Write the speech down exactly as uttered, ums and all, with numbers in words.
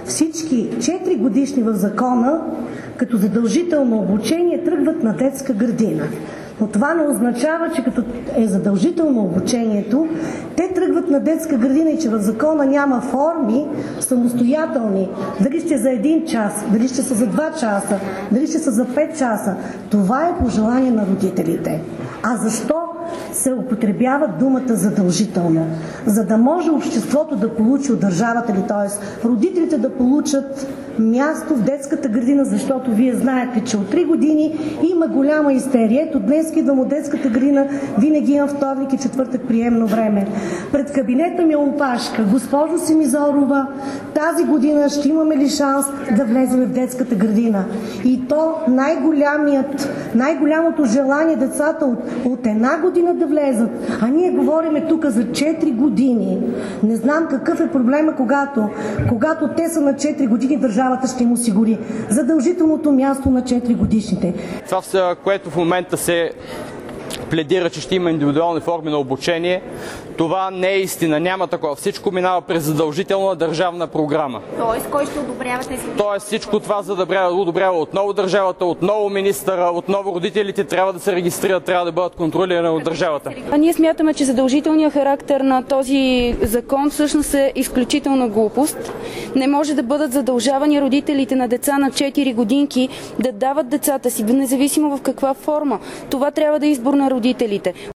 всички четири годишни в закона като задължително обучение тръгват на детска градина. Но това не означава, че като е задължително обучението, те тръгват на детска градина и че в закона няма форми самостоятелни. Дали ще за един час, дали ще са за два часа, дали ще са за пет часа. Това е пожелание на родителите. А защо се употребява думата задължително? За да може обществото да получи от държавата ли, т.е. родителите да получат място в детската градина, защото вие знаете, че от три години има голяма истерия. Ето днес идвам от детската градина, винаги имам вторник и четвъртък приемно време. Пред кабинета ми е опашка: госпожо Семизорова, тази година ще имаме ли шанс да влезем в детската градина? И то най-голямият, най-голямото желание децата от, от една година да влезат, а ние говориме тук за четири години. Не знам какъв е проблема, когато, когато те са на четири години, държавата ще им осигури задължителното място на четири годишните. Това, което в момента се пледира, че ще има индивидуални форми на обучение, това не е истина. Няма такова. Всичко минава през задължителна държавна програма. Тоест, кой ще одобрява тези? Тоест, всичко това задобрява, одобрява отново държавата, отново министъра, отново родителите трябва да се регистрират, трябва да бъдат контролирани от държавата. А ние смятаме, че задължителният характер на този закон всъщност е изключителна глупост. Не може да бъдат задължавани родителите на деца на четири годинки да дават децата си, независимо в каква форма. Това трябва да е избор на родителите.